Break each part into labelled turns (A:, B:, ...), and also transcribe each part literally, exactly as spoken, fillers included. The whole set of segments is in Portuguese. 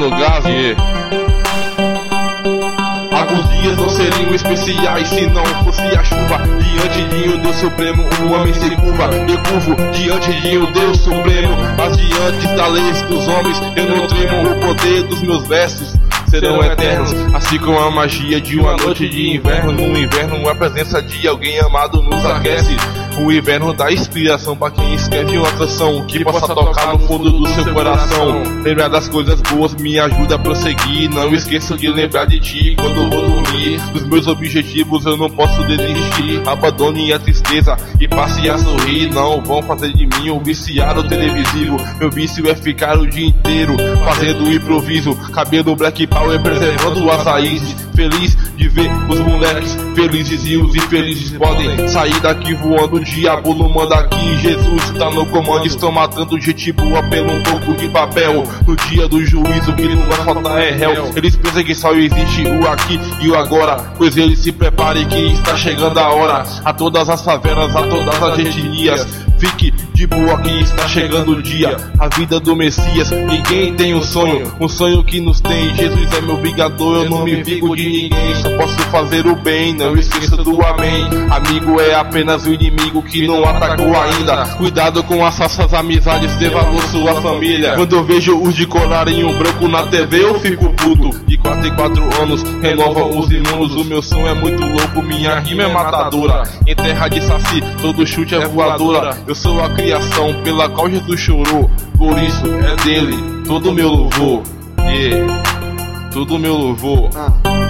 A: Mano Gás, yeah. Alguns dias não seriam especiais se não fosse a chuva. Diante de um Deus Supremo, o homem se curva. Eu curvo diante de um Deus Supremo, mas diante da lei dos homens eu não tremo. O poder dos meus versos serão eternos, assim como a magia de uma noite de inverno. No inverno a presença de alguém amado nos aquece. O inverno dá inspiração para quem escreve uma canção que possa tocar no fundo do seu coração. Lembrar das coisas boas me ajuda a prosseguir. Não esqueço de lembrar de ti quando vou dormir. Dos meus objetivos eu não posso desistir. Abandone a tristeza e passe a sorrir. Não vão fazer de mim um viciado televisivo. Meu vício é ficar o dia inteiro fazendo improviso. Cabelo Black Power preservando as raízes. Feliz de ver os moleques felizes e os infelizes podem sair daqui voando. O diabo não manda aqui, Jesus tá no comando. Estão matando gente boa pelo um pouco de papel. No dia do juízo que não vai faltar é réu. Eles pensam que só existe o aqui e o agora, pois eles se preparem que está chegando a hora. A todas as favelas, a todas as etnias, fique de boa que está chegando o dia. A vida do Messias, ninguém tem um sonho, um sonho que nos tem. Jesus é meu vingador, eu não me vingo de ninguém. Só posso fazer o bem, não esqueça do amém. Amigo é apenas o inimigo que não atacou ainda. Cuidado com as falsas amizades, dê valor sua família. Quando eu vejo os de colar em um branco na T V eu fico puto. De quatro em quatro anos, renova os imunos. O meu som é muito louco, minha rima é matadora. Em terra de saci, todo chute é voadora. Eu sou a criação pela qual Jesus chorou. Por isso é dele todo meu louvor, yeah. Todo meu louvor.
B: ah.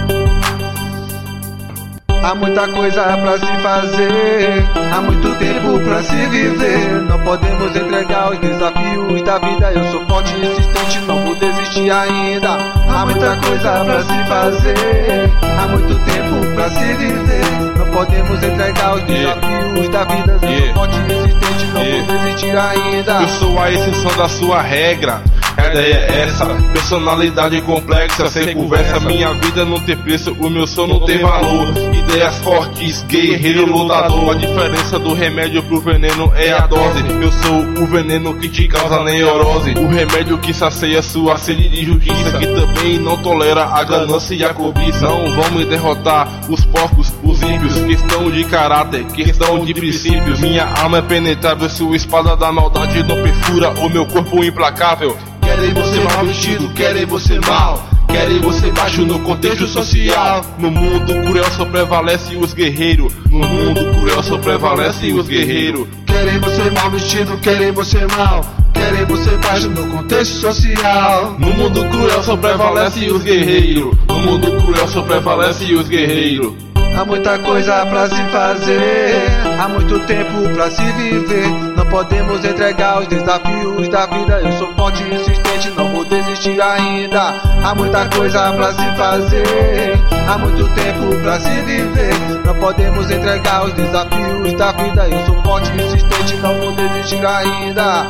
B: Há muita coisa pra se fazer, há muito tempo pra se viver. Não podemos entregar os desafios da vida. Eu sou forte e insistente, não vou desistir ainda. Há muita coisa pra se fazer, há muito tempo pra se viver. Não podemos entregar os desafios da vida. Eu sou forte e insistente, não vou desistir ainda.
A: Eu sou a exceção da sua regra. A ideia é essa, personalidade complexa, sem conversa. Minha vida não tem preço, o meu som não tem valor. Ideias fortes, guerreiro lutador. A diferença do remédio pro veneno é a dose. Eu sou o veneno que te causa neurose. O remédio que sacia sua sede de justiça, que também não tolera a ganância e a cobiça. Não vão me derrotar os porcos, os ímpios. Questão de caráter, questão de princípios. Minha alma é penetrável, sua espada da maldade não perfura o meu corpo implacável.
B: Querem você mal vestido, querem você mal, querem você baixo no contexto social.
A: No mundo cruel só prevalece os guerreiros. No mundo cruel só prevalece os guerreiros.
B: Querem você mal vestido, querem você mal, querem você baixo no contexto social.
A: No mundo cruel só prevalece os guerreiros. No mundo cruel só prevalece os guerreiros.
B: Há muita coisa pra se fazer, há muito tempo pra se viver. Não podemos entregar os desafios da vida. Eu sou forte e insistente, não vou desistir ainda. Há muita coisa pra se fazer, há muito tempo pra se viver. Não podemos entregar os desafios da vida. Eu sou forte e insistente, não vou desistir ainda.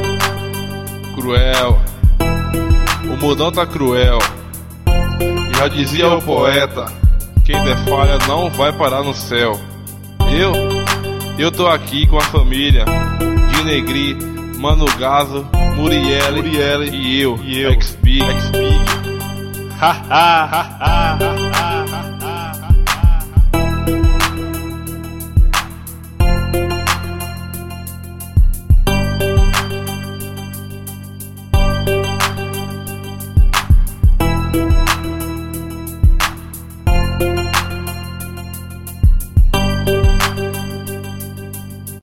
A: Cruel, o mundão tá cruel. Já dizia o poeta, quem der falha não vai parar no céu. Eu, eu tô aqui com a família de Negri, Mano Gazo, Muriel, Muriel e eu, e eu, X-Big, X-Big. Ha ha ha ha.